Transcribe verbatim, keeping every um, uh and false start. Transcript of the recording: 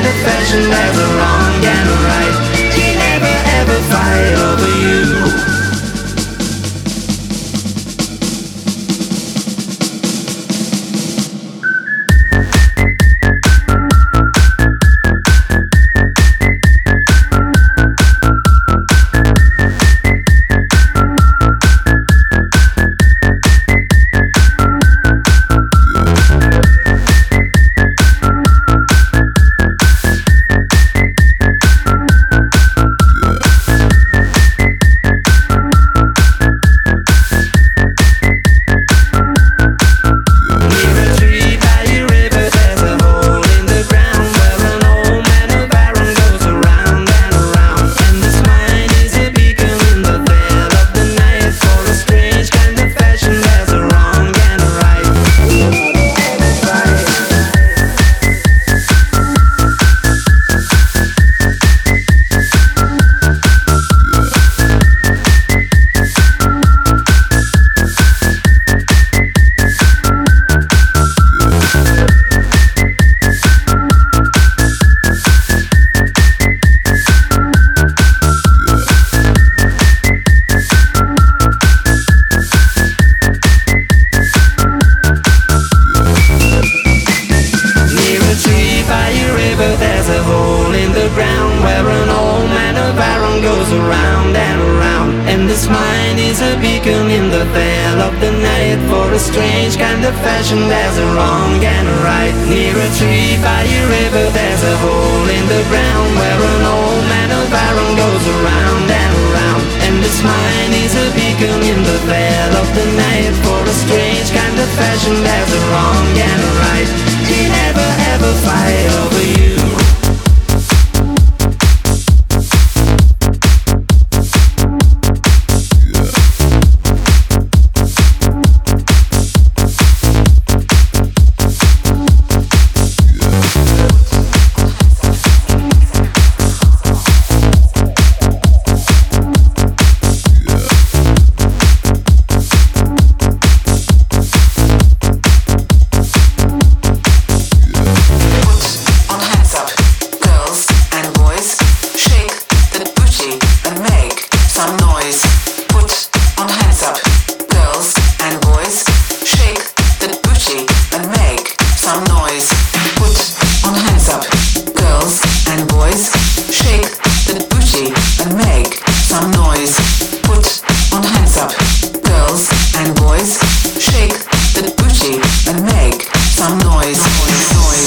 kind of fashion. There's a wrong and a right. We never ever fight over you. There's a hole in the ground where an old man of iron goes around and around. And this mine is a beacon in the veil of the night. For a strange kind of fashion, there's a wrong and a right. Near a tree by a river, there's a hole in the ground where an old man of iron goes around and around. And this mine is a beacon in the veil of the night. For a strange kind of fashion, there's a wrong and a right. We never ever fight over you.